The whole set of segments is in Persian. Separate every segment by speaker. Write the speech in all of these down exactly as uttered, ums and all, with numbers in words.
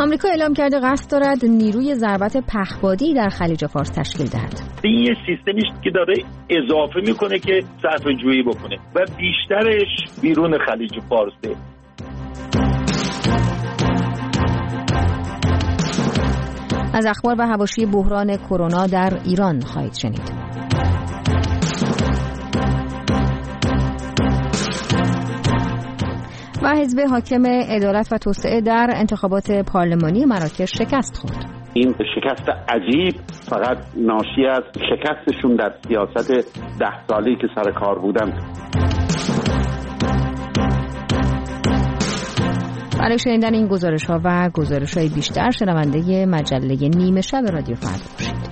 Speaker 1: آمریکا اعلام کرده قصد دارد نیروی ضربت پهپادی در خلیج فارس تشکیل دهد.
Speaker 2: این یه سیستمی است که داره اضافه میکنه که صرفه‌جویی بکنه و بیشترش بیرون خلیج فارسه.
Speaker 1: از اخبار و حواشی بحران کرونا در ایران خواهید شنید. و حزب حاکم عدالت و توسعه در انتخابات پارلمانی مراکش شکست خورد.
Speaker 3: این شکست عجیب فقط ناشی از شکستشون در سیاست ده سالی که سر کار بودن.
Speaker 1: برای شنیدن این گزارش ها و گزارش های بیشتر شنونده مجله نیمه شب رادیو فردا باشید.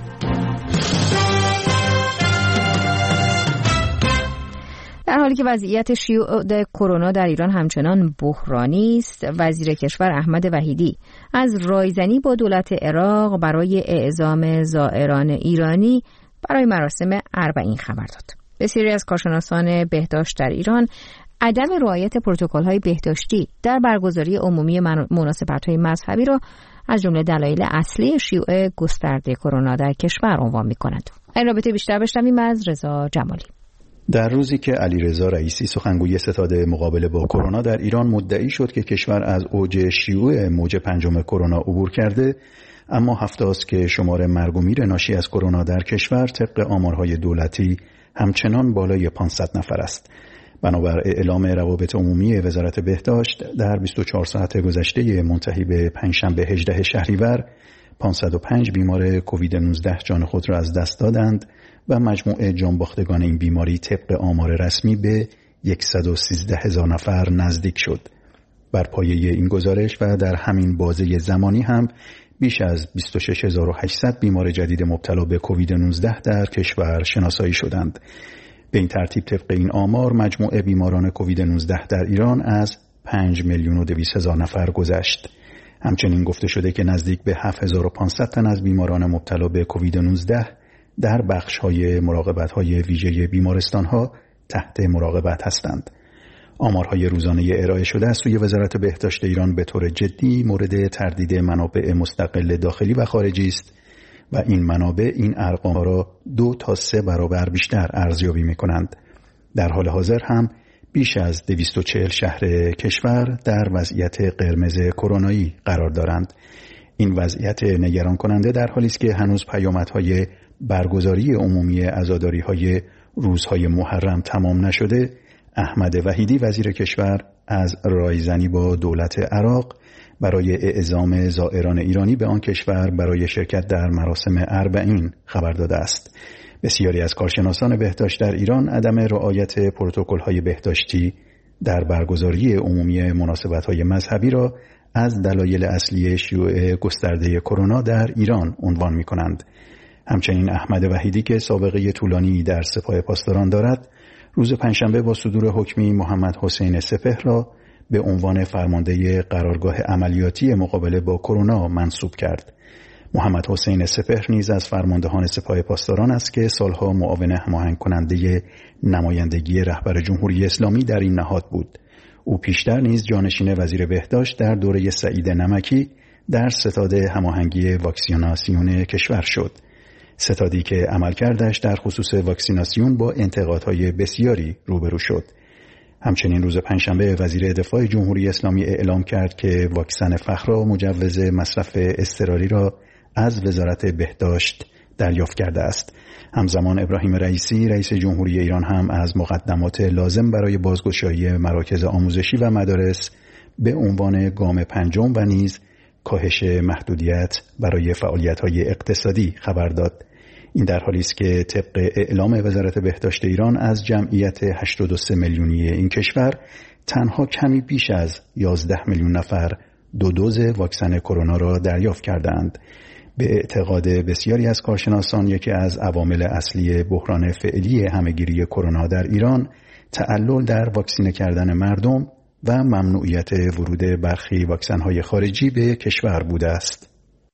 Speaker 1: در حالی که وضعیت شیوع کرونا در ایران همچنان بحرانی است، وزیر کشور احمد وحیدی از رایزنی با دولت عراق برای اعزام زائران ایرانی برای مراسم اربعین خبر داد. بسیاری از کارشناسان بهداشت در ایران عدم رعایت پروتکل‌های بهداشتی در برگزاری عمومی مناسبت‌های مذهبی را از جمله دلایل اصلی شیوع گسترده کرونا در کشور عنوان می‌کنند. این رابطه بیشتر بشنویم از رضا جمالی.
Speaker 4: در روزی که علیرضا رئیسی سخنگوی ستاد مقابله با کرونا در ایران مدعی شد که کشور از اوج شیوع موج پنجم کرونا عبور کرده، اما هفته است که شمار مرگ و میر ناشی از کرونا در کشور طبق آمارهای دولتی همچنان بالای پانصد نفر است. بنابر اعلام روابط عمومی وزارت بهداشت در بیست و چهار ساعت گذشته منتهی به پنجشنبه هجدهم شهریور پانصد و پنج بیمار کووید نوزده جان خود را از دست دادند و مجموع جانباختگان این بیماری طبق آمار رسمی به صد و سیزده هزار نفر نزدیک شد. بر پایه این گزارش و در همین بازه زمانی هم بیش از بیست و شش هزار و هشتصد بیمار جدید مبتلا به کووید نوزده در کشور شناسایی شدند. به این ترتیب طبق این آمار مجموع بیماران کووید نوزده در ایران از پنج میلیون و دویست هزار نفر گذشت. همچنین گفته شده که نزدیک به هفت هزار و پانصد تن از بیماران مبتلا به کووید نوزده در بخش‌های مراقبت‌های ویژه بیمارستان‌ها تحت مراقبت هستند. آمارهای روزانه ارائه شده از سوی وزارت بهداشت ایران به طور جدی مورد تردید منابع مستقل داخلی و خارجی است و این منابع این ارقام را دو تا سه برابر بیشتر ارزیابی می‌کنند. در حال حاضر هم بیش از دویست و چهل شهر کشور در وضعیت قرمز کرونایی قرار دارند. این وضعیت نگران کننده در حالی است که هنوز پیامدهای برگزاری عمومی عزاداری‌های روزهای محرم تمام نشده. احمد وحیدی وزیر کشور از رایزنی با دولت عراق برای اعزام زائران ایرانی به آن کشور برای شرکت در مراسم اربعین خبر داده است. بسیاری از کارشناسان بهداشت در ایران عدم رعایت پروتکل‌های بهداشتی در برگزاری عمومی مناسبت‌های مذهبی را از دلایل اصلی شیوع گسترده کرونا در ایران عنوان می‌کنند. همچنین احمد وحیدی که سابقه طولانی در سپاه پاسداران دارد، روز پنجشنبه با صدور حکمی محمد حسین سپهر را به عنوان فرمانده قرارگاه عملیاتی مقابله با کرونا منصوب کرد. محمد حسین سپهر نیز از فرماندهان سپاه پاسداران است که سالها معاون هماهنگ کننده نمایندگی رهبر جمهوری اسلامی در این نهاد بود. او پیشتر نیز جانشین وزیر بهداشت در دوره سعید نمکی در ستاد هماهنگی واکسیناسیون کشور شد. ستادی که عملکردش در خصوص واکسیناسیون با انتقادهای بسیاری روبرو شد. همچنین روز پنجشنبه وزیر دفاع جمهوری اسلامی اعلام کرد که واکسن فخرا مجوز مصرف اضطراری را از وزارت بهداشت دریافت کرده است. همزمان ابراهیم رئیسی رئیس جمهوری ایران هم از مقدمات لازم برای بازگشایی مراکز آموزشی و مدارس به عنوان گام پنجم و نیز کاهش محدودیت برای فعالیت‌های اقتصادی خبر داد. این در حالی است که طبق اعلام وزارت بهداشت ایران از جمعیت هشتاد و سه میلیونی این کشور تنها کمی بیش از یازده میلیون نفر دو دوز واکسن کرونا را دریافت کردند. به اعتقاد بسیاری از کارشناسان یکی از عوامل اصلی بحران فعلی همه‌گیری کرونا در ایران تعلل در واکسینه کردن مردم و ممنوعیت ورود برخی واکسن‌های خارجی به کشور بوده است.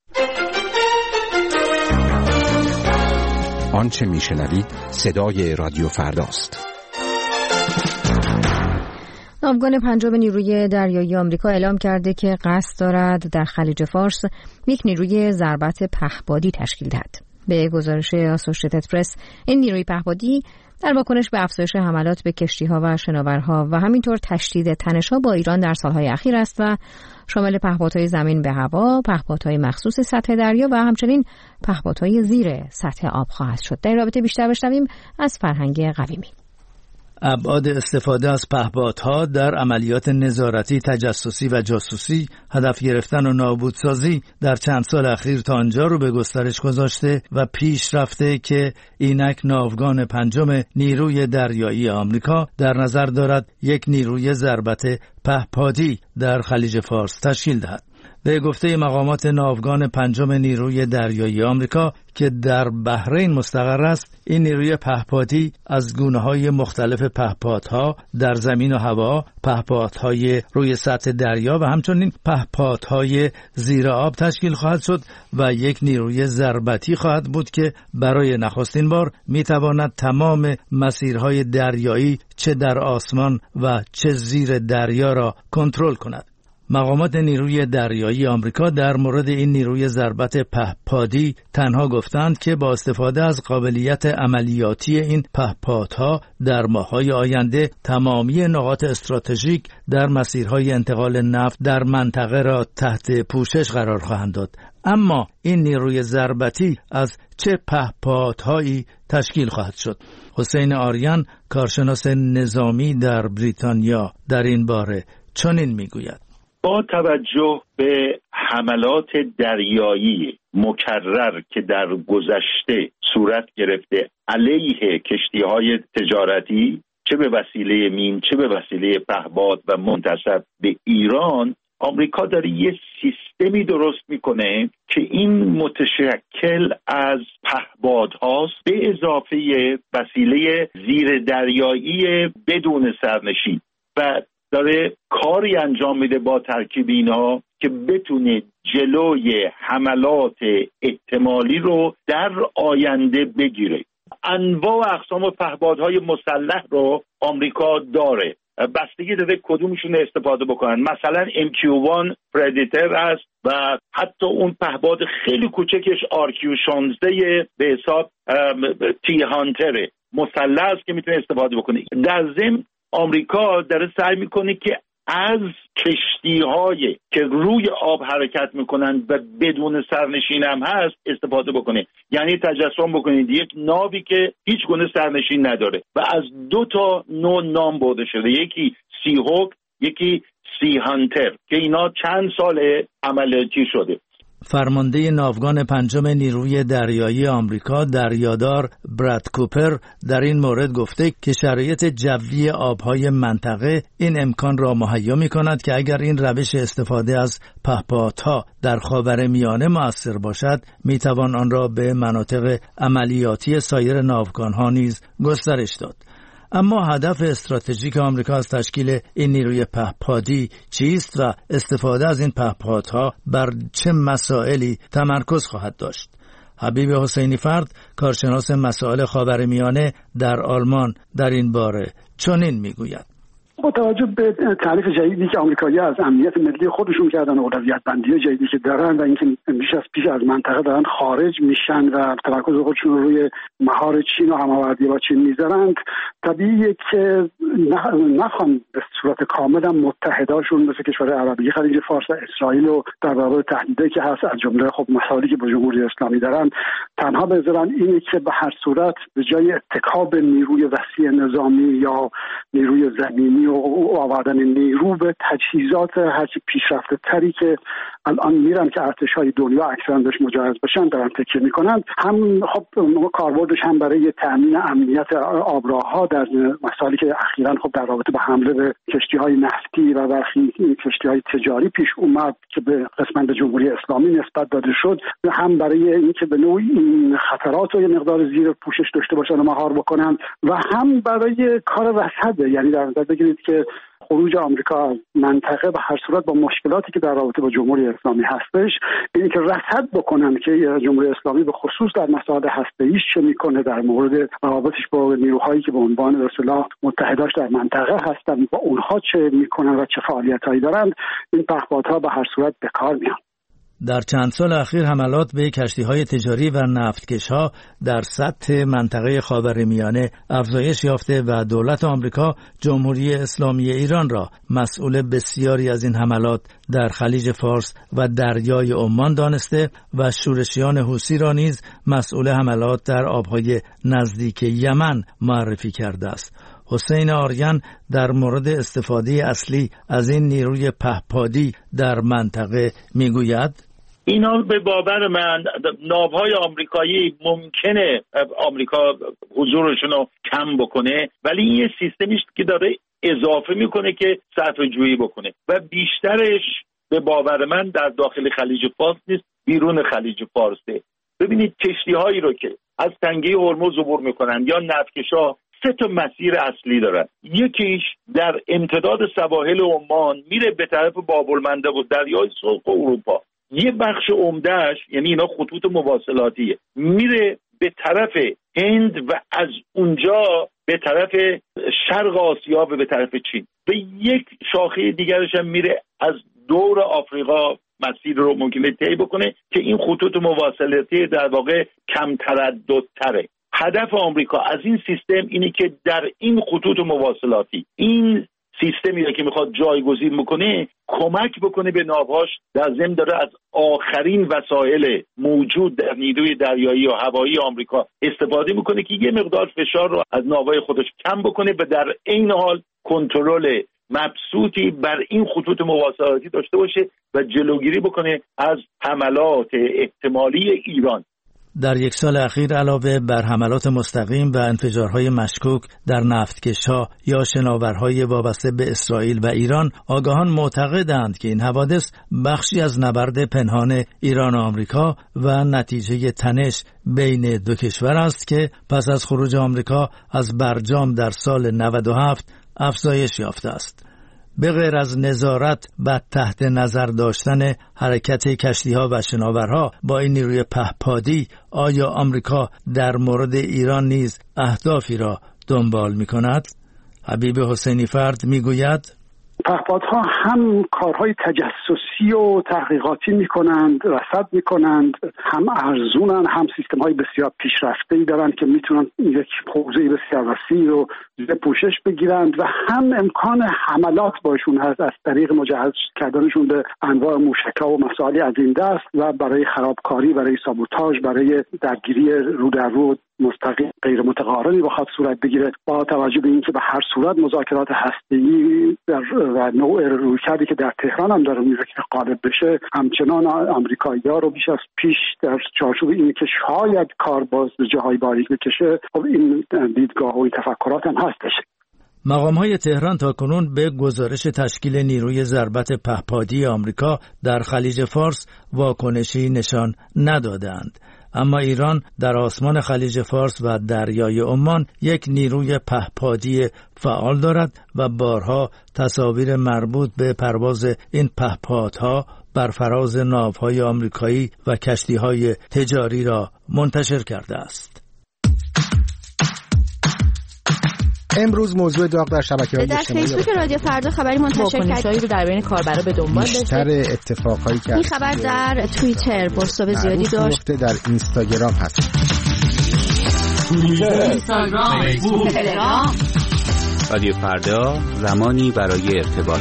Speaker 5: آنچه میشنوید صدای رادیو فرداست.
Speaker 1: ناوگان پنجم نیروی دریایی آمریکا اعلام کرده که قصد دارد در خلیج فارس یک نیروی ضربت پهپادی تشکیل دهد. به گزارش آسوشییتد پرس، این نیروی پهپادی در واکنش به افزایش حملات به کشتی‌ها و شناورها و همینطور تشدید تنش‌ها با ایران در سالهای اخیر است و شامل پهپادهای زمین به هوا، پهپادهای مخصوص سطح دریا و همچنین پهپادهای زیر سطح آب خواهد شد. در رابطه بیشتر بشنویم از فرهنگ قویمی.
Speaker 5: ابعاد استفاده از پهپادها در عملیات نظارتی، تجسسی و جاسوسی، هدف گرفتن و نابودسازی در چند سال اخیر تا آنجا رو به گسترش گذاشته و پیش رفته که اینک ناوگان پنجم نیروی دریایی آمریکا در نظر دارد یک نیروی ضربت پهپادی در خلیج فارس تشکیل دهد. به گفته مقامات ناوگان پنجم نیروی دریایی آمریکا که در بحرین مستقر است، این نیروی پهپادی از گونه‌های مختلف پهپادها در زمین و هوا، پهپادهای روی سطح دریا و همچنین پهپادهای زیر آب تشکیل خواهد شد و یک نیروی ضربتی خواهد بود که برای نخستین بار می‌تواند تمام مسیرهای دریایی چه در آسمان و چه زیر دریا را کنترل کند. مقامات نیروی دریایی آمریکا در مورد این نیروی ضربت پهپادی تنها گفتند که با استفاده از قابلیت عملیاتی این پهپادها در ماه‌های آینده تمامی نقاط استراتژیک در مسیرهای انتقال نفت در منطقه را تحت پوشش قرار خواهند داد. اما این نیروی ضربتی از چه پهپادهایی تشکیل خواهد شد؟ حسین آریان، کارشناس نظامی در بریتانیا، در این باره چنین میگوید:
Speaker 2: با توجه به حملات دریایی مکرر که در گذشته صورت گرفته علیه کشتی‌های تجارتی، چه به وسیله مین چه به وسیله پهپاد و منتسب به ایران، آمریکا داره یه سیستمی درست میکنه که این متشکل از پهپادهاست به اضافه وسیله زیر دریایی بدون سرنشین و داره کاری انجام میده با ترکیب اینها که بتونه جلوی حملات احتمالی رو در آینده بگیره. انواع و اقسام پهپادهای مسلح رو آمریکا داره، بستگی داره کدومشون استفاده بکنن. مثلا ام کیو وان پردیتر هست و حتی اون پهپاد خیلی کوچکش آر کیو شانزده به حساب تی هانتره مسلح است که میتونه استفاده بکنه. در ضمن آمریکا داره سعی میکنه که از کشتی‌های که روی آب حرکت میکنن و بدون سرنشین هم هست استفاده بکنه. یعنی تجسم بکنید یک ناوی که هیچ گونه سرنشین نداره و از دو تا نوع نام برده شده، یکی سی هوک، یکی سی هانتر، که اینا چند سال عملیاتی شده.
Speaker 5: فرمانده ناوگان پنجم نیروی دریایی آمریکا دریادار براد کوپر در این مورد گفته که شرایط جوی آبهای منطقه این امکان را مهیا می‌کند که اگر این روش استفاده از پهپادها در خاورمیانه مؤثر باشد، می‌توان آن را به مناطق عملیاتی سایر ناوگان‌ها نیز گسترش داد. اما هدف استراتژیک آمریکا از تشکیل این نیروی پهپادی چیست و استفاده از این پهپادها بر چه مسائلی تمرکز خواهد داشت؟ حبیب حسینی فرد، کارشناس مسائل خاورمیانه در آلمان، در این باره چنین میگوید:
Speaker 6: با توجه به تعریف جدیدی که آمریکایی‌ها از امنیت ملی خودشون کردن و اولویت بندی جدیدی که دارن و اینکه بیش از پیش از منطقه دارن خارج میشن و تمرکز خودشون رو روی مهار چین و هماوردی با چین میذارند، طبیعیه که نخوان به صورت کامل هم متحداشون مثل کشور عربی خلیج فارس و اسرائیل و در برابر تهدیدی که هست از جمله خب مسائلی که با جمهوری اسلامی دارن تنها بذارن، اینه که به هر صورت به جای اتکا به نیروی وسیع نظامی یا نیروی زمینی و آوردن نیرو به تجهیزات هرچی پیشرفته تری که الان میرن که ارتش‌های دنیا اکثرا بهش مجهز بشن دارن تکیه میکنن، هم خب کاربردش هم برای تامین امنیت آبراه‌ها در مسائلی که اخیراً خب در رابطه با حمله به کشتی‌های نفتی و برخی کشتی‌های تجاری پیش اومد که به قسمت جمهوری اسلامی نسبت داده شد، هم برای اینکه به نوعی این خطرات رو یه مقدار زیر پوشش داشته باشن و مهار بکنن و هم برای کار رصد. یعنی در نظر بگیرید که خروج آمریکا از منطقه به هر صورت با مشکلاتی که در رابطه با جمهوری اسلامی هستش، اینی که رصد بکنن که جمهوری اسلامی به خصوص در مسائل هسته‌ایش چه میکنه، در مورد روابطش با نیروهایی که به عنوان به اصطلاح متحداش در منطقه هستن با اونها چه میکنن و چه فعالیتایی دارند، این پهپادها به هر صورت به کار میان.
Speaker 5: در چند سال اخیر حملات به کشتی‌های تجاری و نفتکش‌ها در سطح منطقه خاورمیانه افزایش یافته و دولت آمریکا جمهوری اسلامی ایران را مسئول بسیاری از این حملات در خلیج فارس و دریای عمان دانسته و شورشیان حوثی را نیز مسئول حملات در آبهای نزدیک یمن معرفی کرده است. حسین آریان در مورد استفاده اصلی از این نیروی پهپادی در منطقه میگوید:
Speaker 2: اینا به باور من ناوهای آمریکایی ممکنه آمریکا حضورشون رو کم بکنه، ولی این یه سیستمی است که داره اضافه میکنه که صرفه جویی بکنه و بیشترش به باور من در داخل خلیج فارس نیست، بیرون خلیج فارسه. ببینید کشتی هایی رو که از تنگه هرمز عبور میکنن یا نفتکشا سه تا مسیر اصلی دارن. یکیش در امتداد سواحل عمان میره به طرف باب‌المندب و دریای سرخ و اروپا. یه بخش عمدهش، یعنی اینا خطوط مواصلاتیه، میره به طرف هند و از اونجا به طرف شرق آسیا و به طرف چین. به یک شاخه دیگرش هم میره از دور آفریقا مسیر رو ممکنه طی بکنه که این خطوط مواصلاتی در واقع کم ترددتره. هدف آمریکا از این سیستم اینه که در این خطوط مواصلاتی این سیستمی را که میخواد جایگزین بکنه کمک بکنه به ناوهاش، در ضمن داره از آخرین وسایل موجود در نیروی دریایی و هوایی آمریکا استفاده میکنه که یه مقدار فشار رو از ناوهای خودش کم بکنه و در عین حال کنترل مبسوطی بر این خطوط مواصلاتی داشته باشه و جلوگیری بکنه از حملات احتمالی ایران.
Speaker 5: در یک سال اخیر علاوه بر حملات مستقیم و انفجارهای مشکوک در نفتکش‌ها یا شناورهای وابسته به اسرائیل و ایران، آگاهان معتقدند که این حوادث بخشی از نبرد پنهان ایران و آمریکا و نتیجه تنش بین دو کشور است که پس از خروج آمریکا از برجام در سال نود و هفت افزایش یافته است. به غیر از نظارت و تحت نظر داشتن حرکت کشتی‌ها و شناورها با این نیروی پهپادی، آیا آمریکا در مورد ایران نیز اهدافی را دنبال می‌کند؟ حبیب حسینی فرد می‌گوید:
Speaker 6: پهپادها هم کارهای تجسسی و تحقیقاتی میکنند، رصد میکنند، هم ارزونن، هم سیستم های بسیار پیشرفته‌ای دارند که میتونن یک حوزه بسیار وسیع رو زیر پوشش بگیرند و هم امکان حملات باشون هست از طریق مجهز کردنشون به انواع موشک‌ها و مسائلی از این دست و برای خرابکاری، برای سابوتاژ، برای درگیری رو در رو مستقیم غیر متقارنی بخواد صورت بگیره. با توجه به اینکه به هر صورت مذاکرات هسته‌ای و نوع رویکردی که در تهران هم داره میره که غالب بشه، همچنان آمریکایی‌ها رو بیش از پیش در چارچوب این که شاید کار باز به جاهای باریک بکشه، خب این دیدگاه و این تفکرات هم هستش.
Speaker 5: مقام‌های تهران تاکنون به گزارش تشکیل نیروی ضربت پهپادی آمریکا در خلیج فارس واکنشی نشان ندادند. اما ایران در آسمان خلیج فارس و دریای عمان یک نیروی پهپادی فعال دارد و بارها تصاویر مربوط به پرواز این پهپادها بر فراز ناوهای آمریکایی و کشتی‌های تجاری را منتشر کرده است.
Speaker 7: امروز موضوع داغ در شبکه‌های اجتماعی
Speaker 8: در فیسبوک رادیو فردا خبری منتشر کردیم رو در بین کاربرا به دنبال داشته.
Speaker 7: بیشتر اتفاقایی که
Speaker 8: این خبر در توییتر پست زیادی داشت.
Speaker 7: در اینستاگرام هست.
Speaker 9: توییتر، اینستاگرام، فیسبوک، تلگرام.
Speaker 10: رادیو فردا، زمانی برای ارتباط.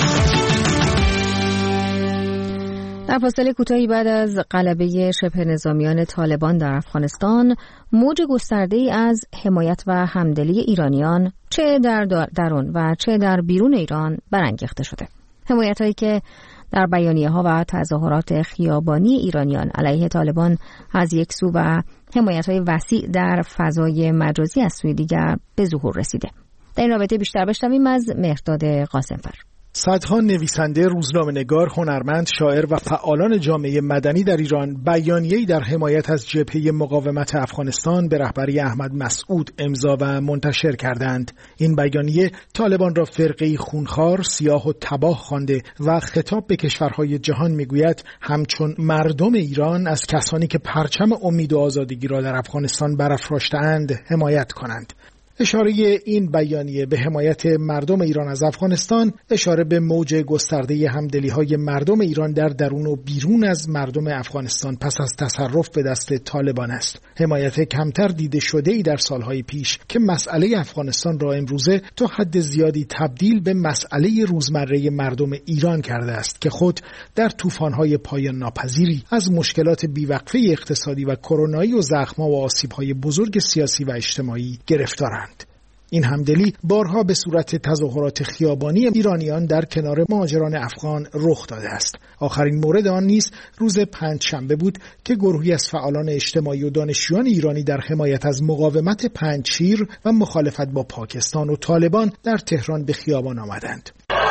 Speaker 1: در فاصله کوتاهی بعد از غلبه شبه نظامیان طالبان در افغانستان، موج گسترده‌ای از حمایت و همدلی ایرانیان چه در درون و چه در بیرون ایران برانگیخته شده. حمایت‌هایی که در بیانیه‌ها و تظاهرات خیابانی ایرانیان علیه طالبان از یک سو و حمایت‌های وسیع در فضای مجازی از سوی دیگر به ظهور رسیده. در این رابطه بیشتر بشنویم از مهرداد قاسمفر.
Speaker 7: صدها نویسنده، روزنامه‌نگار، هنرمند، شاعر و فعالان جامعه مدنی در ایران بیانیه‌ای در حمایت از جبهه مقاومت افغانستان به رهبری احمد مسعود امضا و منتشر کردند. این بیانیه طالبان را فرقه‌ای خونخوار، سیاه و تباه خوانده و خطاب به کشورهای جهان میگوید همچون مردم ایران از کسانی که پرچم امید و آزادگی را در افغانستان برافراشته‌اند حمایت کنند. اشاره این بیانیه به حمایت مردم ایران از افغانستان اشاره به موج گسترده همدلی‌های مردم ایران در درون و بیرون از مردم افغانستان پس از تصرف به دست طالبان است. حمایت کمتر دیده شده‌ای در سالهای پیش که مسئله افغانستان را امروزه تا حد زیادی تبدیل به مسئله روزمره مردم ایران کرده است که خود در طوفان‌های پایان ناپذیری از مشکلات بیوقفه اقتصادی و کرونایی و زخم‌ها و آسیب‌های بزرگ سیاسی و اجتماعی گرفتارند. این همدلی بارها به صورت تظاهرات خیابانی ایرانیان در کنار مهاجران افغان رخ داده است. آخرین مورد آن نیز روز پنجشنبه بود که گروهی از فعالان اجتماعی و دانشجویان ایرانی در حمایت از مقاومت پنجشیر و مخالفت با پاکستان و طالبان در تهران به خیابان آمدند.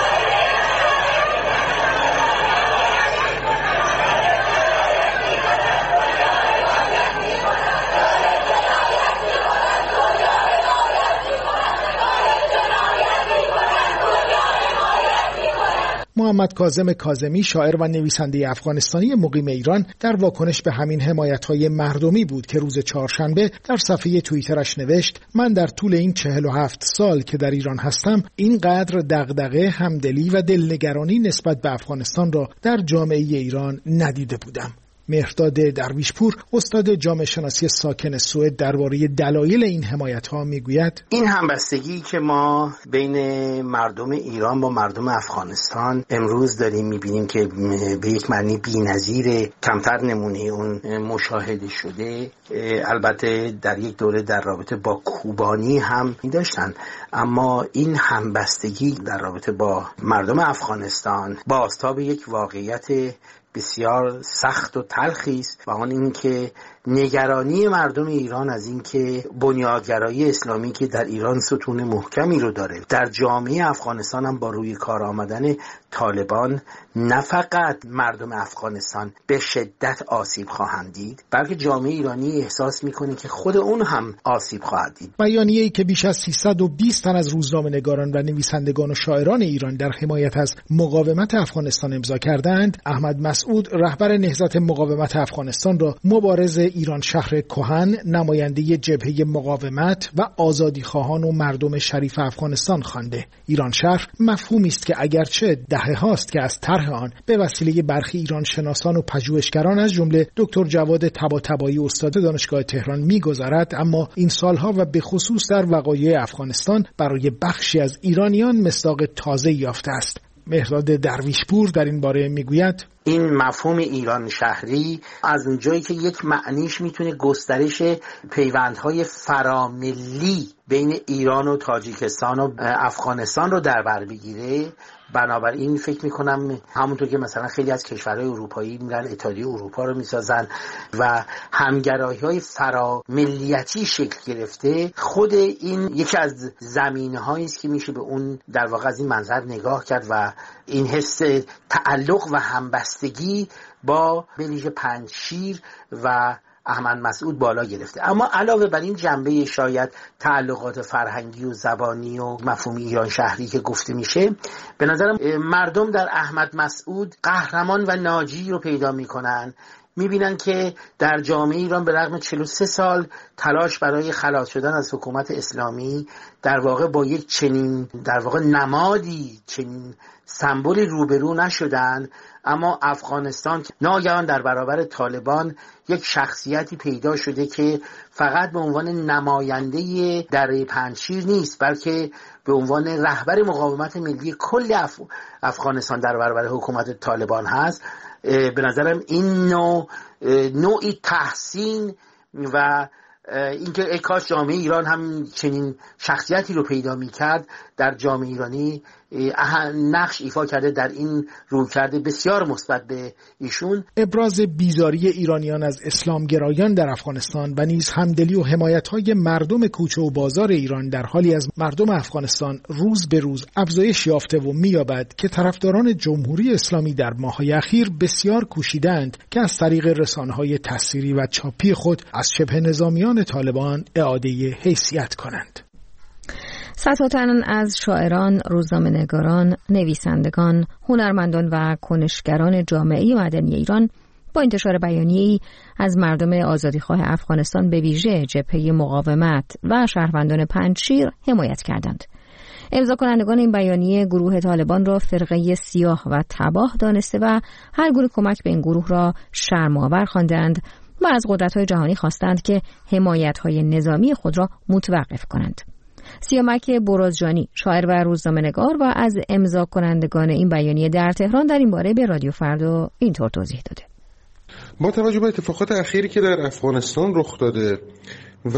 Speaker 7: محمد کاظم کاظمی، شاعر و نویسنده افغانستانی مقیم ایران، در واکنش به همین حمایت‌های مردمی بود که روز چهارشنبه در صفحه توییترش نوشت: من در طول این چهل و هفت سال که در ایران هستم اینقدر دغدغه، همدلی و دلنگرانی نسبت به افغانستان را در جامعه ایران ندیده بودم. مهرداد درویشپور، استاد جامعه شناسی ساکن سوئد، درباره دلایل این حمایت‌ها میگوید:
Speaker 11: این همبستگی که ما بین مردم ایران با مردم افغانستان امروز داریم می‌بینیم که به یک معنی بی‌نظیر، کمتر نمونه اون مشاهده شده. البته در یک دوره در رابطه با کوبانی هم داشتن، اما این همبستگی در رابطه با مردم افغانستان بازتاب یک واقعیت بسیار سخت و تلخی است و آن این که نگرانی مردم ایران از این که بنیادگرایی اسلامی که در ایران ستون محکمی رو داره در جامعه افغانستان هم با روی کار آمدن طالبان نه فقط مردم افغانستان به شدت آسیب خواهند دید، بلکه جامعه ایرانی احساس میکنه که خود اون هم آسیب خواهد دید.
Speaker 7: بیانیه‌ای که بیش از سیصد و بیست تن از روزنامه‌نگاران و نویسندگان و شاعران ایران در حمایت از مقاومت افغانستان امضا کردند، احمد مسعود، رهبر نهضت مقاومت افغانستان، را مبارز ایران شهر کهن، نماینده جبهه مقاومت و آزادیخواهان و مردم شریف افغانستان خوانده. ایران شهر مفهومی است که اگرچه دهه هاست که از طرح آن به وسیله برخی ایران شناسان و پژوهشگران از جمله دکتر جواد طباطبایی استاد دانشگاه تهران می‌گذرد، اما این سالها و به خصوص در وقایع افغانستان برای بخشی از ایرانیان مصداق تازه یافته است. مهرداد درویشپور در این باره میگوید:
Speaker 11: این مفهوم ایران شهری از اونجایی که یک معنیش میتونه گسترش پیوندهای فراملی بین ایران و تاجیکستان و افغانستان رو در بر بگیره، بنابراین فکر میکنم همونطور که مثلا خیلی از کشورهای اروپایی میرن اتحادیه اروپا رو میسازن و همگرایی‌های فراملیتی شکل گرفته، خود این یکی از زمینه‌هایی است که میشه به اون در واقع از این منظر نگاه کرد و این حس تعلق و همبستگی با بلیژ پنجشیر و احمد مسعود بالا گرفته. اما علاوه بر این جنبه شاید تعلقات فرهنگی و زبانی و مفهوم ایران شهری که گفته میشه، به نظرم مردم در احمد مسعود قهرمان و ناجی رو پیدا میکنن. میبینن که در جامعه ایران به رغم چهل و سه سال تلاش برای خلاص شدن از حکومت اسلامی در واقع با یک چنین در واقع نمادی، چنین سمبولی روبرو نشدن، اما افغانستان ناگهان در برابر طالبان یک شخصیتی پیدا شده که فقط به عنوان نماینده دره پنجشیر نیست، بلکه به عنوان رهبر مقاومت ملی کل اف... افغانستان در برابر حکومت طالبان هست. به نظرم این نوع نوعی تحسین و اینکه ای کاش جامعه ایران هم چنین شخصیتی رو پیدا می‌کرد در جامعه ایرانی نقش ایفا کرده در این رویکرد بسیار مثبت به ایشون.
Speaker 7: ابراز بیزاری ایرانیان از اسلامگرایان در افغانستان و نیز همدلی و حمایت‌های مردم کوچه و بازار ایران در حالی از مردم افغانستان روز به روز افزایش یافته و می‌یابد که طرفداران جمهوری اسلامی در ماه‌های اخیر بسیار کوشیدند که از طریق رسانه‌های تصویری و چاپی خود از شبه نظامیان طالبان اعاده حیثیت کنند.
Speaker 1: صدها تن از شاعران، روزنامه‌نگاران، نویسندگان، هنرمندان و کنشگران جامعه مدنی ایران با انتشار بیانیه‌ای از مردم آزادیخواه افغانستان به ویژه جبهه مقاومت و شهروندان پنجشیر حمایت کردند. امضا کنندگان این بیانیه گروه طالبان را فرقه سیاه و تباه دانسته و هر گونه کمک به این گروه را شرم‌آور خواندند و از قدرت‌های جهانی خواستند که حمایت‌های نظامی خود را متوقف کنند. سیامک برازجانی، شاعر و روزنامه‌نگار و از امضا کنندگان این بیانیه در تهران در این باره به رادیو فردا اینطور توضیح داده:
Speaker 12: با توجه به اتفاقات اخیری که در افغانستان رخ داده و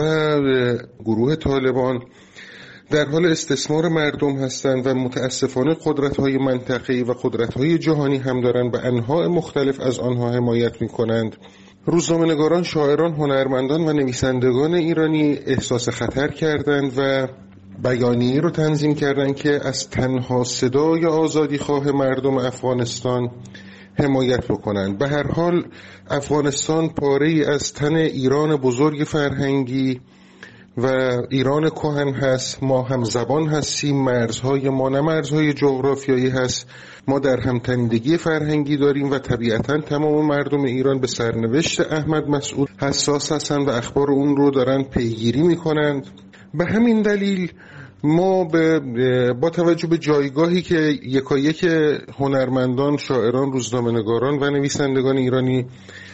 Speaker 12: گروه طالبان در حال استثمار مردم هستند و متاسفانه قدرت‌های منطقه‌ای و قدرت‌های جهانی هم دارند و انواع مختلف از آنها حمایت می‌کنند، روزنامه‌نگاران، شاعران، هنرمندان و نویسندگان ایرانی احساس خطر کردند و بیانیه‌ای رو تنظیم کردند که از تنها صدای آزادیخواه مردم افغانستان حمایت بکنند. به هر حال افغانستان پاره‌ای از تن ایران بزرگ فرهنگی و ایران کهن هست. ما هم زبان هستیم، مرزهای ما نه مرزهای جغرافیایی هست، ما در همتنیدگی فرهنگی داریم و طبیعتاً تمام مردم ایران به سرنوشت احمد مسعود حساس هستند و اخبار اون رو دارن پیگیری میکنند. به همین دلیل ما به با توجه به جایگاهی که یکایک هنرمندان، شاعران، روزنامه‌نگاران و نویسندگان ایرانی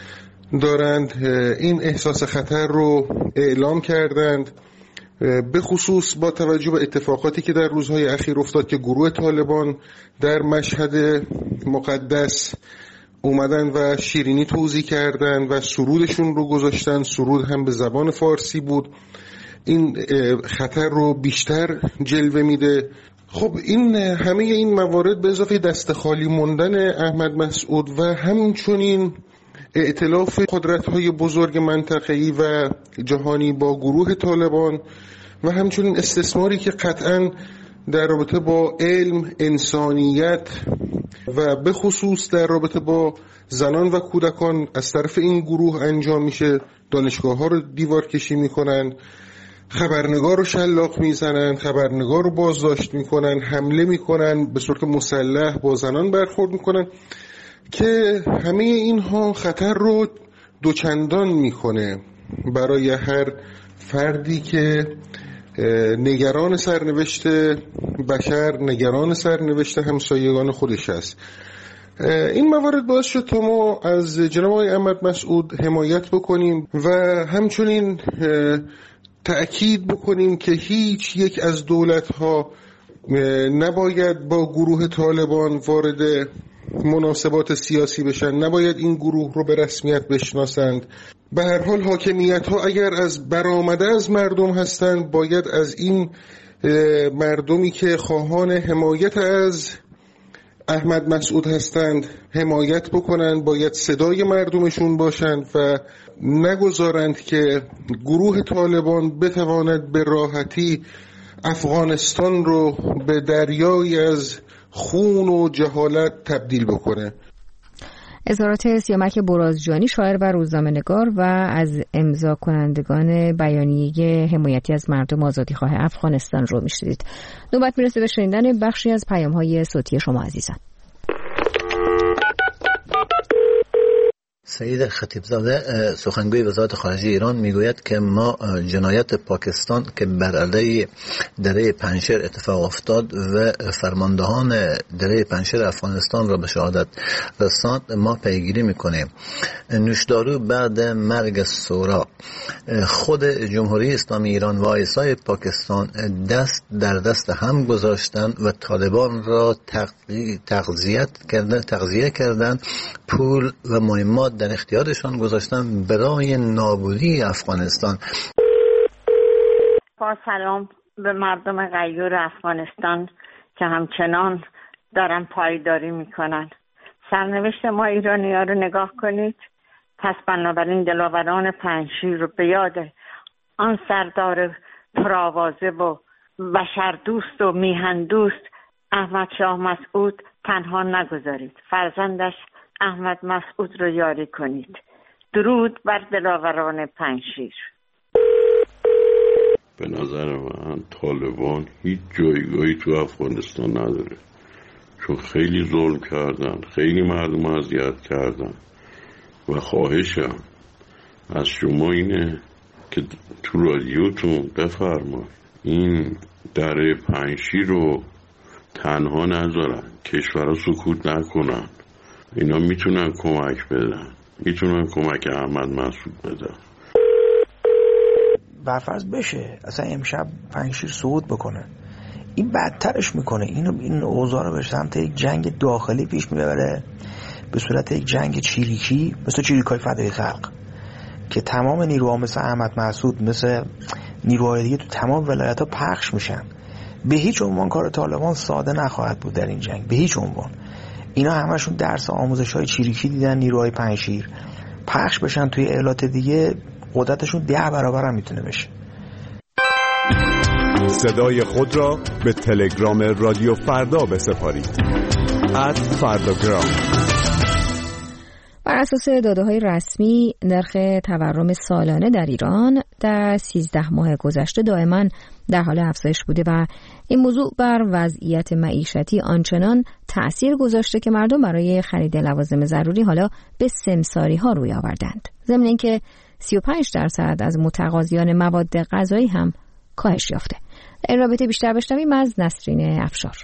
Speaker 12: دارند این احساس خطر رو اعلام کردند، به خصوص با توجه به اتفاقاتی که در روزهای اخیر افتاد که گروه طالبان در مشهد مقدس اومدن و شیرینی توزیع کردن و سرودشون رو گذاشتن. سرود هم به زبان فارسی بود. این خطر رو بیشتر جلوه میده. خب این همه این موارد به اضافه دست خالی موندن احمد مسعود و همچنین ائتلاف قدرت‌های بزرگ منطقه‌ای و جهانی با گروه طالبان و همچنین استثماری که قطعاً در رابطه با علم، انسانیت و به خصوص در رابطه با زنان و کودکان از طرف این گروه انجام میشه. دانشگاه‌ها رو دیوار کشی میکنن، خبرنگار رو شلاق میزنن، خبرنگار رو بازداشت میکنن، حمله میکنن، به صورت مسلح با زنان برخورد میکنن که همه اینها خطر رو دوچندان میکنه برای هر فردی که نگران سرنوشت بشر، نگران سرنوشت همسایگان خودش است. این موارد باعث شد تا ما از جناب آقای احمد مسعود حمایت بکنیم و همچنین تأکید بکنیم که هیچ یک از دولت‌ها نباید با گروه طالبان وارد مناسبات سیاسی بشن، نباید این گروه رو به رسمیت بشناسند. به هر حال حاکمیت ها اگر از برآمده از مردم هستند باید از این مردمی که خواهان حمایت از احمد مسعود هستند حمایت بکنند، باید صدای مردمشون باشند و نگذارند که گروه طالبان بتواند به راحتی افغانستان رو به دریایی از خون و جهالت تبدیل بکنه.
Speaker 1: اظهارات سیامک برازجانی، شاعر و روزنامه‌نگار و از امضا کنندگان بیانیه حمایتی از مردم آزادیخواه افغانستان رو میشنیدید. نوبت میرسه به شنیدن بخشی از پیام‌های صوتی شما عزیزان.
Speaker 13: سید خطیبزاده سخنگوی وزارت خارجه ایران میگوید که ما جنایت پاکستان که بر علیه دره پنجشیر اتفاق افتاد و فرماندهان دره پنجشیر افغانستان را به شهادت رساند ما پیگیری میکنیم. نوشدارو بعد مرگ سورا، خود جمهوری اسلامی ایران و آیسای پاکستان دست در دست هم گذاشتن و طالبان را تغذیه کردن تغذیه کردن پول و مهمات در اختیارشان گذاشتن برای نابودی افغانستان.
Speaker 14: با سلام به مردم غیور افغانستان که همچنان دارن پایداری میکنن. سرنوشت ما ایرانی ها رو نگاه کنید. پس بنابراین دلاوران پنجشیر رو به یاد آن سردار پرآوازه و بشردوست و میهندوست احمد شاه مسعود تنها نگذارید. فرزندش احمد مسعود رو یاری کنید. درود بر دلاوران پنجشیر.
Speaker 15: به نظر من طالبان هیچ جایگاهی تو افغانستان نداره، چون خیلی ظلم کردن، خیلی مردم اذیت کردن و خواهشم از شما اینه که تو رادیوتون بفرمایید این دره پنجشیر رو تنها نذارن، کشورها سکوت نکنن. اینا میتونن کمک بدن، میتونن کمک احمد مسعود بدن.
Speaker 16: برفرض بشه اصلا امشب پنجشیر صعود بکنه، این بدترش میکنه. اینو این اوضاع رو به سمت یک جنگ داخلی پیش میبره، به صورت یک جنگ چیریکی، مثل چیریکای فدای خلق که تمام نیروها مثل احمد مسعود، مثل نیروهای دیگه تو تمام ولایت ها پخش میشن. به هیچ عنوان کار طالبان ساده نخواهد بود در این جنگ، به هیچ عنوان. اینا همشون درس آموزش های چیریکی دیدن. نیروهای پنجشیر پخش بشن توی ایالات دیگه، قدرتشون ده برابر هم میتونه بشه.
Speaker 17: صدای خود را به تلگرام رادیو فردا بسپارید. ات فرداگرام.
Speaker 1: بر اساس داده‌های رسمی نرخ تورم سالانه در ایران در سیزده ماه گذشته دائما در حال افزایش بوده و این موضوع بر وضعیت معیشتی آنچنان تأثیر گذاشته که مردم برای خرید لوازم ضروری حالا به سمساری‌ها روی آوردند. ضمن اینکه سی و پنج درصد از متقاضیان مواد غذایی هم کاهش یافته. در رابطه بیشتر بشنویم از نسرین افشار.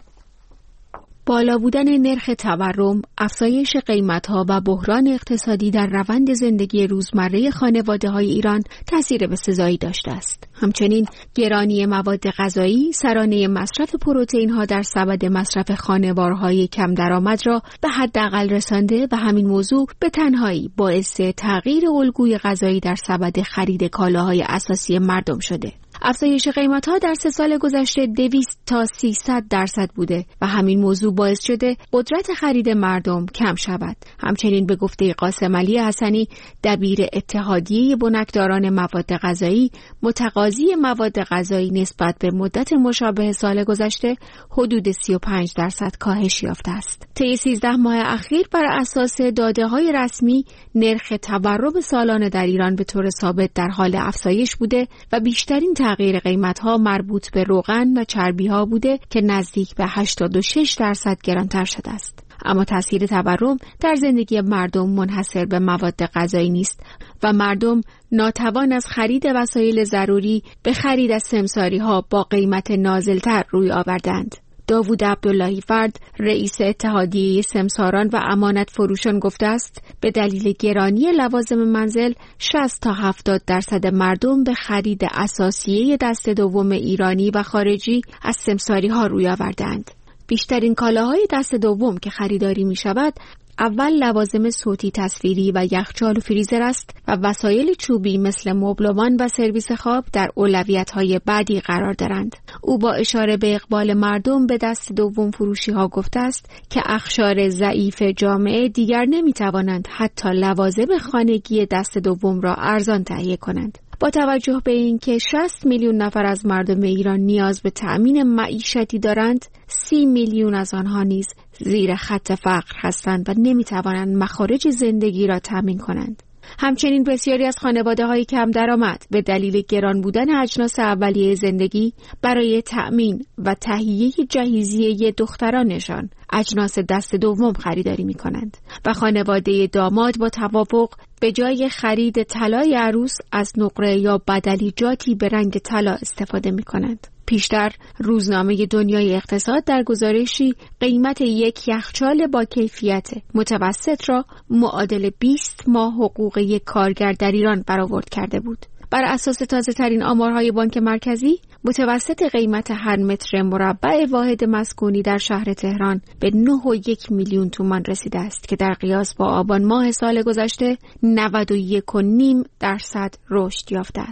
Speaker 18: بالا بودن نرخ تورم، افزایش قیمت‌ها و بحران اقتصادی در روند زندگی روزمره خانواده‌های ایران تأثیر بسزایی داشته است. همچنین گرانی مواد غذایی، سرانه مصرف پروتئین‌ها در سبد مصرف خانوارهای کم درآمد را به حداقل رسانده و همین موضوع به تنهایی باعث تغییر الگوی غذایی در سبد خرید کالاهای اساسی مردم شده. افزایش قیمت‌ها در سه سال گذشته دویست تا سیصد درصد بوده و همین موضوع باعث شده قدرت خرید مردم کم شود. همچنین به گفته قاسم علی حسنی، دبیر اتحادیه بنکداران مواد غذایی، متقاضی مواد غذایی نسبت به مدت مشابه سال گذشته حدود سی و پنج درصد کاهش یافته است. طی سیزده ماه اخیر بر اساس داده‌های رسمی نرخ تورم سالانه در ایران به طور ثابت در حال افزایش بوده و بیشترین تغییر قیمت‌ها مربوط به روغن و چربی‌ها بوده که نزدیک به هشتاد و شش درصد گرانتر شده است. اما تاثیر تورم در زندگی مردم منحصر به مواد غذایی نیست و مردم ناتوان از خرید وسایل ضروری به خرید از سمساری‌ها با قیمت نازل‌تر روی آوردند. داوود عبداللهی فرد، رئیس اتحادیه سمساران و امانت فروشان گفته است به دلیل گرانی لوازم منزل شصت تا هفتاد درصد مردم به خرید اساسیه دست دوم ایرانی و خارجی از سمساری‌ها روی آوردند. بیشترین کالاهای دست دوم که خریداری می شود اول لوازم صوتی تصویری و یخچال و فریزر است و وسایل چوبی مثل مبلمان و سرویس خواب در اولویت‌های بعدی قرار دارند. او با اشاره به اقبال مردم به دست دوم فروشی ها گفته است که اقشار ضعیف جامعه دیگر نمی‌توانند حتی لوازم خانگی دست دوم را ارزان تهیه کنند. با توجه به اینکه شصت میلیون نفر از مردم ایران نیاز به تأمین معیشتی دارند، سی میلیون از آنها نیز زیر خط فقر هستند و نمی‌توانند مخارج زندگی را تأمین کنند. همچنین بسیاری از خانواده‌های کم درآمد به دلیل گران بودن اجناس اولیه زندگی برای تأمین و تهیه جهیزیه دخترانشان اجناس دست دوم خریداری می‌کنند و خانواده داماد با توافق به جای خرید طلای عروس از نقره یا بدلیجاتی به رنگ طلا استفاده می‌کنند. پیشتر روزنامه دنیای اقتصاد در گزارشی قیمت یک یخچال با کیفیت متوسط را معادل بیست ماه حقوق یک کارگر در ایران برآورد کرده بود. بر اساس تازه ترین آمارهای بانک مرکزی، متوسط قیمت هر متر مربع واحد مسکونی در شهر تهران به نه و یک میلیون تومان رسیده است که در قیاس با آبان ماه سال گذشته نود و یک و نیم درصد رشد یافته است.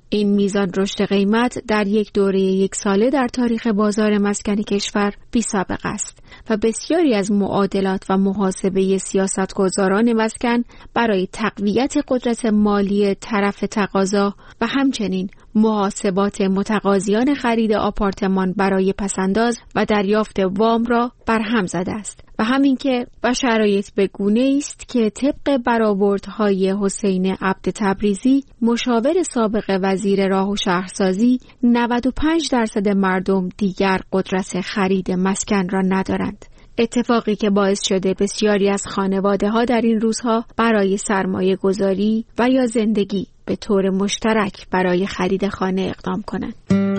Speaker 18: این میزان رشد قیمت در یک دوره یک ساله در تاریخ بازار مسکن کشور بی‌سابقه است و بسیاری از معادلات و محاسبه سیاستگزاران مسکن برای تقویت قدرت مالی طرف تقاضا و همچنین محاسبات متقاضیان خرید آپارتمان برای پسنداز و دریافت وام را برهم زده است و همین که و شرایط به گونه است که طبق برآوردهای حسین عبد تبریزی مشاور سابق وزیر راه و شهرسازی نود و پنج درصد مردم دیگر قدرت خرید مسکن را ندارند. اتفاقی که باعث شده بسیاری از خانواده ها در این روزها برای سرمایه گذاری و یا زندگی به طور مشترک برای خرید خانه اقدام کنند.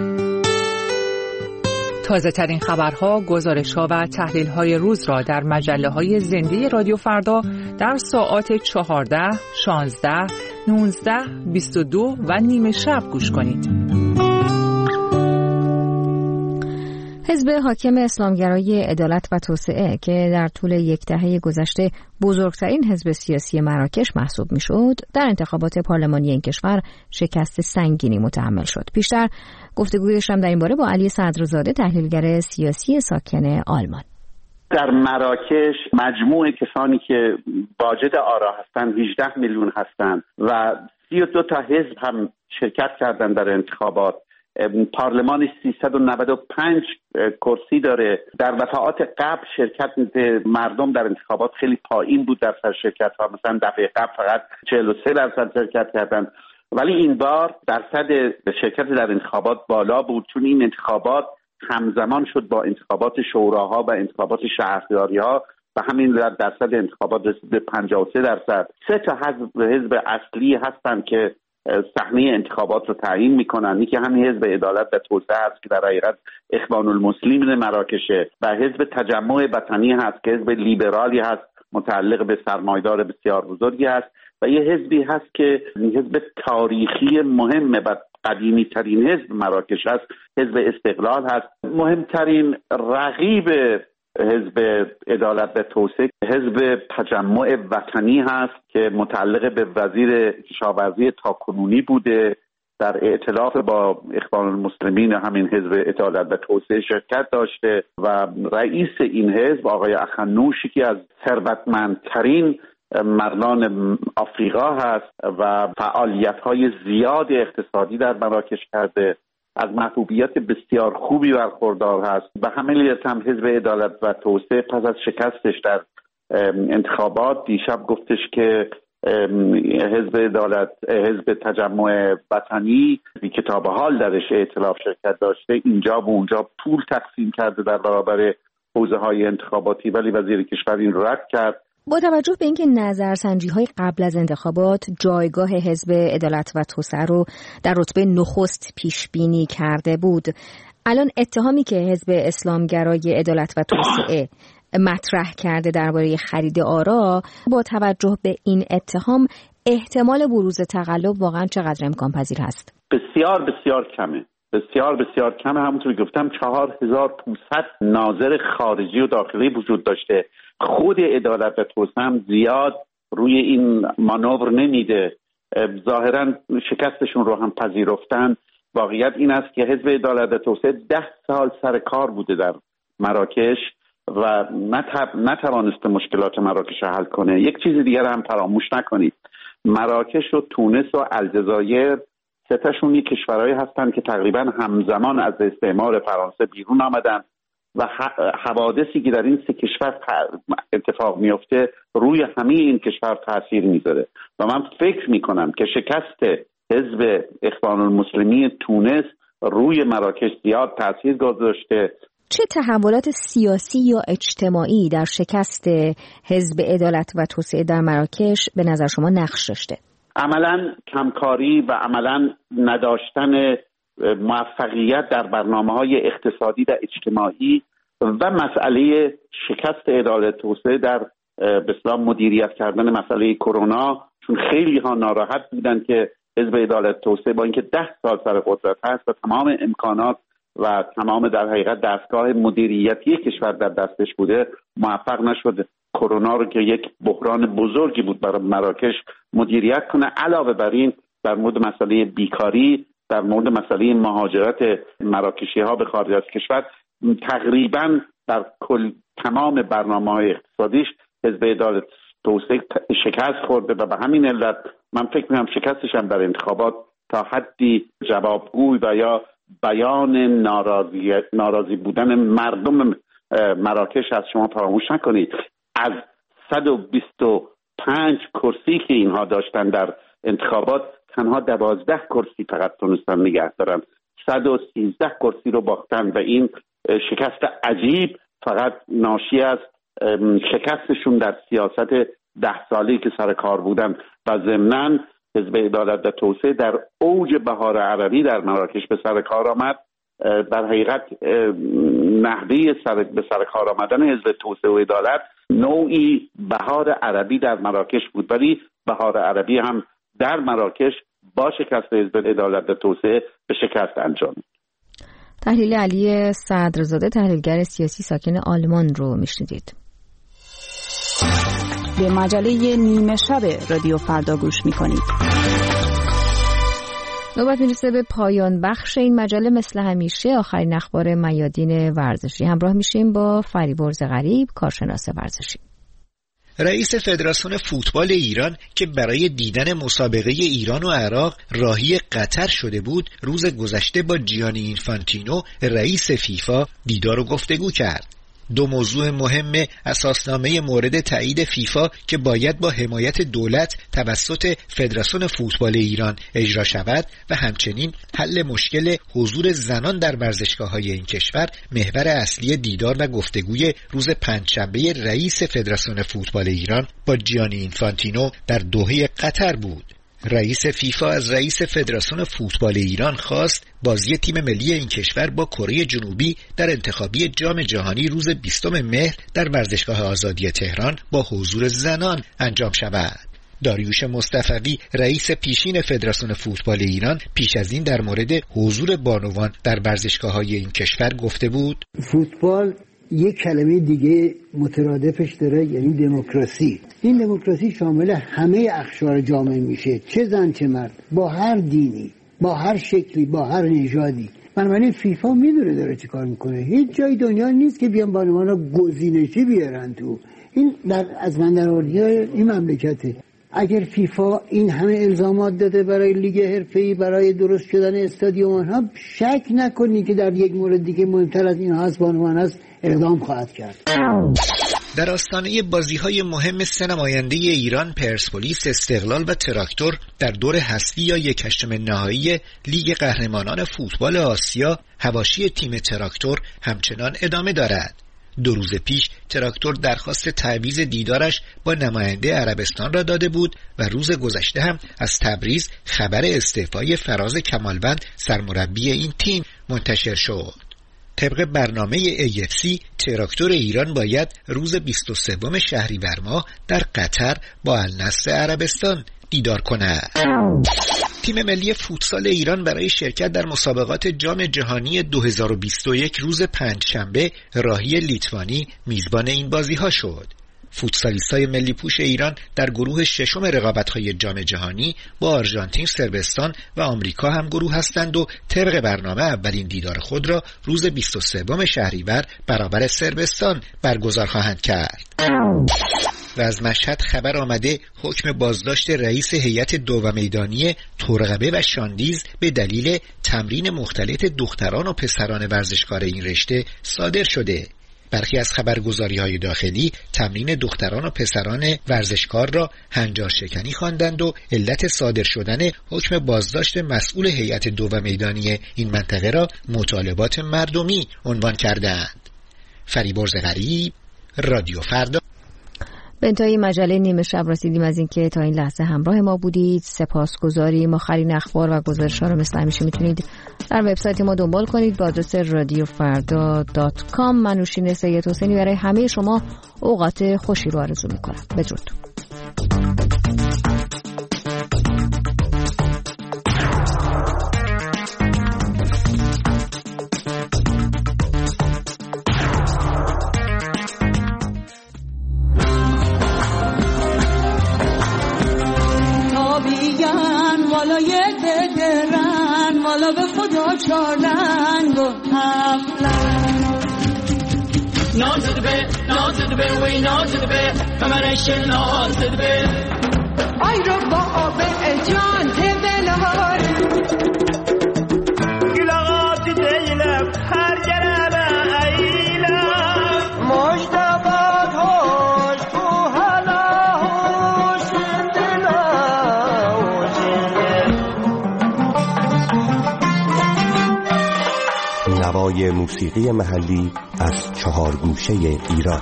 Speaker 19: تازه ترین خبرها، گزارش‌ها و تحلیل‌های روز را در مجله‌های زنده رادیو فردا در ساعات چهارده، شانزده، نوزده، بیست و دو و نیمه شب گوش کنید.
Speaker 1: حزب حاکم اسلامگرای عدالت و توسعه که در طول یک دهه گذشته بزرگترین حزب سیاسی مراکش محسوب میشد، در انتخابات پارلمانی این کشور شکست سنگینی متحمل شد. پیشتر گفتگوی داشتم در این باره با علی صدرزاده، تحلیلگر سیاسی ساکن آلمان.
Speaker 3: در مراکش مجموع کسانی که واجد آرا هستند هجده میلیون هستند و سی و دو تا حزب هم شرکت کردند در انتخابات. پارلمان سیصد و نود و پنج کرسی داره. در دفعات قبل شرکت مردم در انتخابات خیلی پایین بود در سر شرکت ها، مثلا دفعه قبل فقط چهل و سه درصد شرکت کردند، ولی این بار درصد شرکت در انتخابات بالا بود، چون این انتخابات همزمان شد با انتخابات شوراها و انتخابات شهرداری ها و همین درصد انتخابات رسید به پنجاه و سه درصد. سه تا حزب حزب اصلی هستند که صحنه انتخابات رو تعیین میکنن. یکی همین حزب عدالت و توسعه هست که در حقیقت اخوان المسلمین مراکشه و حزب تجمع وطنی هست که حزب لیبرالی هست متعلق به سرمایه‌دار بسیار بزرگی هست و یه حزبی هست که حزب تاریخی مهم و قدیمی ترین حزب مراکش هست، حزب استقلال هست. مهمترین رقیب حزب عدالت و توسعه حزب تجمع وطنی هست که متعلق به وزیر کشاورزی تاکنونی بوده، در ائتلاف با اخوان المسلمین همین حزب عدالت و توسعه شرکت داشته و رئیس این حزب آقای اخنوشی که از ثروتمندترین مردان آفریقا هست و فعالیت‌های زیاد اقتصادی در مراکش کرده، از محبوبیت بسیار خوبی برخوردار هست و همین هم حزب عدالت و توسعه پس از شکستش در انتخابات دیشب گفتش که حزب عدالت حزب تجمع وطنی که تا به حال درش ائتلاف شرکت داشته اینجا و اونجا پول تقسیم کرده در برابر حوزه های انتخاباتی، ولی وزیر کشور این رو رد کرد.
Speaker 1: با توجه به اینکه نظرسنجی‌های قبل از انتخابات جایگاه حزب عدالت و توسعه رو در رتبه نخست پیش بینی کرده بود، الان اتهامی که حزب اسلامگرای عدالت و توسعه مطرح کرده درباره خرید آرا، با توجه به این اتهام احتمال بروز تقلب واقعا چقدر امکان پذیر هست؟
Speaker 3: بسیار بسیار کمه. بسیار بسیار کمه. همونطور که گفتم چهار هزار و پانصد ناظر خارجی و داخلی وجود داشته. خود عدالت و توسعه هم زیاد روی این مانور نمیده. ظاهرا شکستشون رو هم پذیرفتن. واقعیت این است که حزب عدالت و توسعه ده سال سر کار بوده در مراکش و نتوانسته مشکلات مراکش حل کنه. یک چیز دیگر هم فراموش نکنید، مراکش و تونس و الجزایر ستاشون یک کشورهایی هستند که تقریبا همزمان از استعمار فرانسه بیرون آمدن و حوادثی که در این سه کشور اتفاق میفته روی همه این کشور تاثیر میذاره و من فکر میکنم که شکست حزب اخوان المسلمین تونس روی مراکش زیاد تاثیر گذاشته.
Speaker 1: چه تحولات سیاسی یا اجتماعی در شکست حزب عدالت و توسعه در مراکش به نظر شما نقش داشته؟
Speaker 3: عملاً کمکاری و عملاً نداشتن موفقیت در برنامه‌های اقتصادی و اجتماعی و مسئله شکست عدالت توسعه در به اصطلاح مدیریت کردن مسئله کرونا، چون خیلی ها ناراحت بودن که حزب عدالت توسعه با اینکه ده سال سر قدرت هست و تمام امکانات و تمام در حقیقت دستگاه مدیریتی کشور در دستش بوده موفق نشد کرونا رو که یک بحران بزرگی بود برای مراکش مدیریت کنه. علاوه بر این در مورد مسئله بیکاری در مورد مسئله مهاجرت مراکشی ها به خارج از کشور تقریبا در کل تمام برنامه‌های اقتصادیش حزب عدالت توسعه شکست خورده و به همین علت من فکر می‌کنم شکستش هم در انتخابات تا حدی جوابگوی و یا بیان ناراضی ناراضی بودن مردم مراکش از شما فراموش نکنید. از صد و بیست و پنج کرسی که اینها داشتن در انتخابات تنها دوازده کرسی فقط تونستن نگه دارن، صد و سیزده کرسی رو باختن و این شکست عجیب فقط ناشی از شکستشون در سیاست ده ساله‌ای که سر کار بودن و ضمناً حزب عدالت و توسعه در اوج بهار عربی در مراکش به سر کار آمد. در حقیقت نحوه سر به سر کار آمدن حزب توسعه و عدالت نوعی بهار عربی در مراکش بود، ولی بهار عربی هم در مراکش با شکست حزب عدالت و توسعه به شکست انجام.
Speaker 1: تحلیل علی صدرزاده، تحلیلگر سیاسی ساکن آلمان رو میشنیدید.
Speaker 20: به مجله نیمه شب رادیو فردا گوش میکنید.
Speaker 1: نوبت میرسه به پایان بخش این مجله. مثل همیشه آخرین اخبار میادین ورزشی همراه میشیم با فریبرز غریب، کارشناس ورزشی.
Speaker 21: رئیس فدراسیون فوتبال ایران که برای دیدن مسابقه ایران و عراق راهی قطر شده بود، روز گذشته با جیانی اینفانتینو رئیس فیفا دیدار و گفتگو کرد. دو موضوع مهم اساسنامه مورد تایید فیفا که باید با حمایت دولت توسط فدراسیون فوتبال ایران اجرا شود و همچنین حل مشکل حضور زنان در ورزشگاه‌های این کشور محور اصلی دیدار و گفتگوی روز پنجشنبه رئیس فدراسیون فوتبال ایران با جیانی اینفانتینو در دوحه قطر بود. رئیس فیفا از رئیس فدراسیون فوتبال ایران خواست بازی تیم ملی این کشور با کره جنوبی در انتخابی جام جهانی روز بیستم مهر در ورزشگاه آزادی تهران با حضور زنان انجام شود. داریوش مصطفوی رئیس پیشین فدراسیون فوتبال ایران پیش از این در مورد حضور بانوان در ورزشگاه‌های این کشور گفته بود:
Speaker 22: فوتبال یک کلمه دیگه مترادفش داره، یعنی دموکراسی. این دموکراسی شامل همه اقشار جامعه میشه، چه زن چه مرد، با هر دینی، با هر شکلی، با هر نژادی. بنابراین فیفا میدونه داره چی کار میکنه. هیچ جای دنیا نیست که بیان بانوانا گزینشی بیارن تو. این در از مندرآوردی این مملکته. اگر فیفا این همه الزامات داده برای لیگ حرفه‌ای، برای درست شدن استادیوم ها، شک نکنی که در یک مورد دیگه مهمتر از این هست بانوان هست اقدام خواهد کرد.
Speaker 21: در آستانه بازی‌های مهم سه نماینده ایران، پرسپولیس، استقلال و تراکتور در دور حذفی یا یک هشتم نهایی لیگ قهرمانان فوتبال آسیا، حواشی تیم تراکتور همچنان ادامه دارد. دو روز پیش تراکتور درخواست تعویض دیدارش با نماینده عربستان را داده بود و روز گذشته هم از تبریز خبر استعفای فراز کمالوند سرمربی این تیم منتشر شد. طبق برنامه ای اف سی تراکتور ایران باید روز بیست و سوم شهریور ماه در قطر با النصر عربستان دیدار کند. تیم ملی فوتسال ایران برای شرکت در مسابقات جام جهانی دو هزار و بیست و یک روز پنجشنبه راهی لیتوانی میزبان این بازی‌ها شد. فوتسالیستای ملی پوش ایران در گروه ششم رقابت‌های جام جهانی با آرژانتین، صربستان و آمریکا هم گروه هستند و طبق برنامه اولین دیدار خود را روز بیست و سوم شهریور برابر صربستان برگزار خواهند کرد. و از مشهد خبر آمده حکم بازداشت رئیس هیئت دو و میدانی ترقبه و شاندیز به دلیل تمرین مختلط دختران و پسران ورزشکار این رشته صادر شده. برخی از خبرگزاری‌های داخلی تمرین دختران و پسران ورزشکار را هنجار شکنی خواندند و علت صادر شدن حکم بازداشت مسئول هیئت دو و میدانی این منطقه را مطالبات مردمی عنوان کردند. فریبرز غریب، رادیو فردا.
Speaker 1: به انتهای مجله نیمه شب رسیدیم. از اینکه تا این لحظه همراه ما بودید سپاسگزاریم. آخرین اخبار و گزارش‌ها رو مثل همیشه میتونید در وبسایت ما دنبال کنید با آدرس رادیو فردا دات کام. من نوشین سید حسینی برای همه شما اوقات خوشی رو آرزو میکنم. بدرود.
Speaker 23: والای دگران والا
Speaker 2: چار رنگ و هفت لنگ نازد به نازد به وی نازد به کمرش نازد به آی رو با آب جان تبلار گلغات دیلم هر گرم ایلم مجتبات هاش تو حلا هاش دلا
Speaker 4: نوای موسیقی محلی از چهار گوشه ایران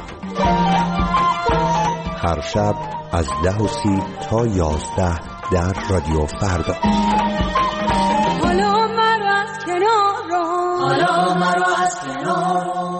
Speaker 4: هر شب از ده و سی تا یازده در رادیو فردا.
Speaker 2: حالا مرا از کنار
Speaker 23: حالا مرا از کنار